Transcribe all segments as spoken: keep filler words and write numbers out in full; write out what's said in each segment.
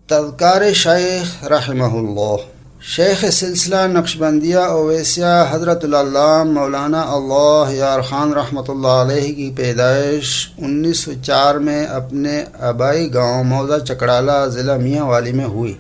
تذکار شیخ رحمہ اللہ۔ شیخ سلسلہ نقشبندیہ اویسیہ حضرت العلامہ مولانا اللہ یار خان رحمۃ اللہ علیہ کی پیدائش انیس سو چار میں اپنے آبائی گاؤں موضع چکڑالہ ضلع میاں والی میں ہوئی۔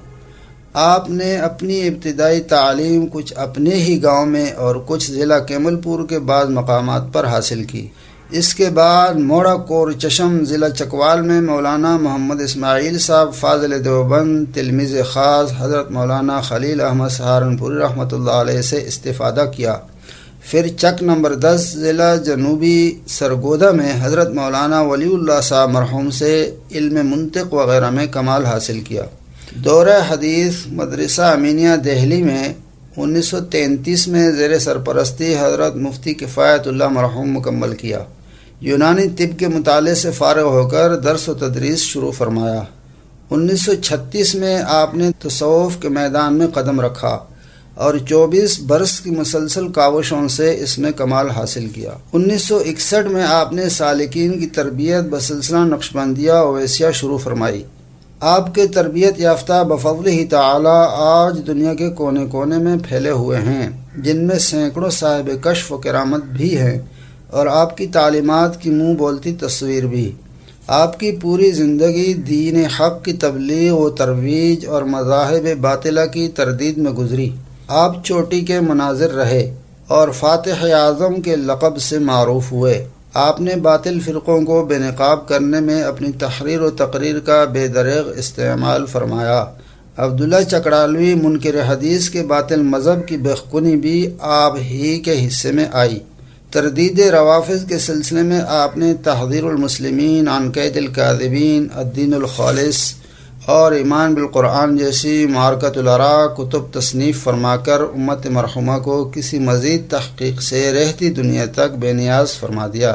آپ نے اپنی ابتدائی تعلیم کچھ اپنے ہی گاؤں میں اور کچھ ضلع کیمل پور کے بعض مقامات پر حاصل کی۔ اس کے بعد موڑا کور چشم ضلع چکوال میں مولانا محمد اسماعیل صاحب فاضل دیوبند تلمیذ خاص حضرت مولانا خلیل احمد سہارنپوری رحمۃ اللہ علیہ سے استفادہ کیا۔ پھر چک نمبر دس ضلع جنوبی سرگودا میں حضرت مولانا ولی اللہ صاحب مرحوم سے علم منطق وغیرہ میں کمال حاصل کیا۔ دورہ حدیث مدرسہ امینیہ دہلی میں انیس سو تینتیس میں زیر سرپرستی حضرت مفتی کفایت اللہ مرحوم مکمل کیا۔ یونانی طب کے مطالعے سے فارغ ہو کر درس و تدریس شروع فرمایا۔ انیس سو چھتیس میں آپ نے تصوف کے میدان میں قدم رکھا اور چوبیس برس کی مسلسل کاوشوں سے اس میں کمال حاصل کیا۔ انیس سو اکسٹھ میں آپ نے سالکین کی تربیت بسلسلہ نقشبندیہ اویسیہ شروع فرمائی۔ آپ کے تربیت یافتہ بفضلہ تعالی آج دنیا کے کونے کونے میں پھیلے ہوئے ہیں، جن میں سینکڑوں صاحب کشف و کرامت بھی ہیں اور آپ کی تعلیمات کی منہ بولتی تصویر بھی۔ آپ کی پوری زندگی دین حق کی تبلیغ و ترویج اور مذاہب باطلہ کی تردید میں گزری۔ آپ چوٹی کے مناظر رہے اور فاتح اعظم کے لقب سے معروف ہوئے۔ آپ نے باطل فرقوں کو بے نقاب کرنے میں اپنی تحریر و تقریر کا بے دریغ استعمال فرمایا۔ عبداللہ چکڑالوی منکر حدیث کے باطل مذہب کی بخکنی بھی آپ ہی کے حصے میں آئی۔ تردید روافض کے سلسلے میں آپ نے تحذیر المسلمین عن قید الکاذبین، الدین الخالص اور ایمان بالقرآن جیسی معرکۃ الآراء کتب تصنیف فرما کر امت مرحومہ کو کسی مزید تحقیق سے رہتی دنیا تک بے نیاز فرما دیا۔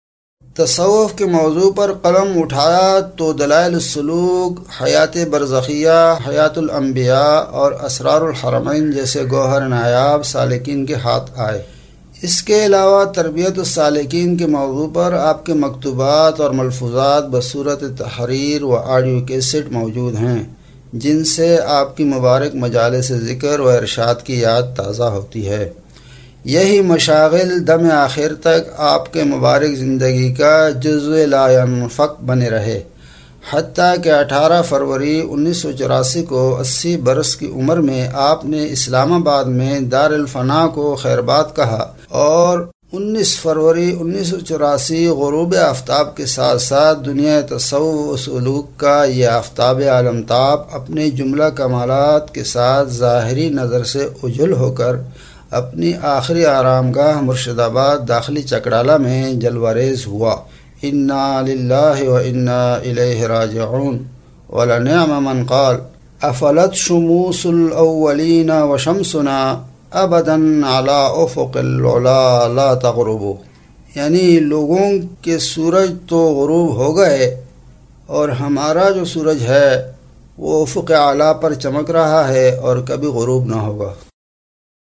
تصوف کے موضوع پر قلم اٹھایا تو دلائل السلوک، حیات برزخیہ، حیات الانبیاء اور اسرار الحرمین جیسے گوہر نایاب سالکین کے ہاتھ آئے۔ اس کے علاوہ تربیت السالکین کے موضوع پر آپ کے مکتوبات اور ملفوظات بصورت تحریر و آڈیو کیسٹ موجود ہیں، جن سے آپ کی مبارک مجالس ذکر و ارشاد کی یاد تازہ ہوتی ہے۔ یہی مشاغل دم آخر تک آپ کے مبارک زندگی کا جزو لا ینفک بنے رہے، حتیٰ کہ اٹھارہ فروری انیس سو چوراسی کو اسی برس کی عمر میں آپ نے اسلام آباد میں دار الفنا کو خیرباد کہا اور انیس فروری انیس سو چوراسی غروب آفتاب کے ساتھ ساتھ دنیا تصوف و سلوک کا یہ آفتاب عالمتاب اپنے جملہ کمالات کے ساتھ ظاہری نظر سے اجل ہو کر اپنی آخری آرامگاہ مرشد آباد داخلی چکڑالہ میں جلوہ ہوا۔ انا للہ و انا الیہ راجعون ولنعم من قال افلت شموس الاولین و شمسنا ابدا علی افق العلا لا تغرب، یعنی لوگوں کے سورج تو غروب ہو گئے اور ہمارا جو سورج ہے وہ افق اعلیٰ پر چمک رہا ہے اور کبھی غروب نہ ہوگا۔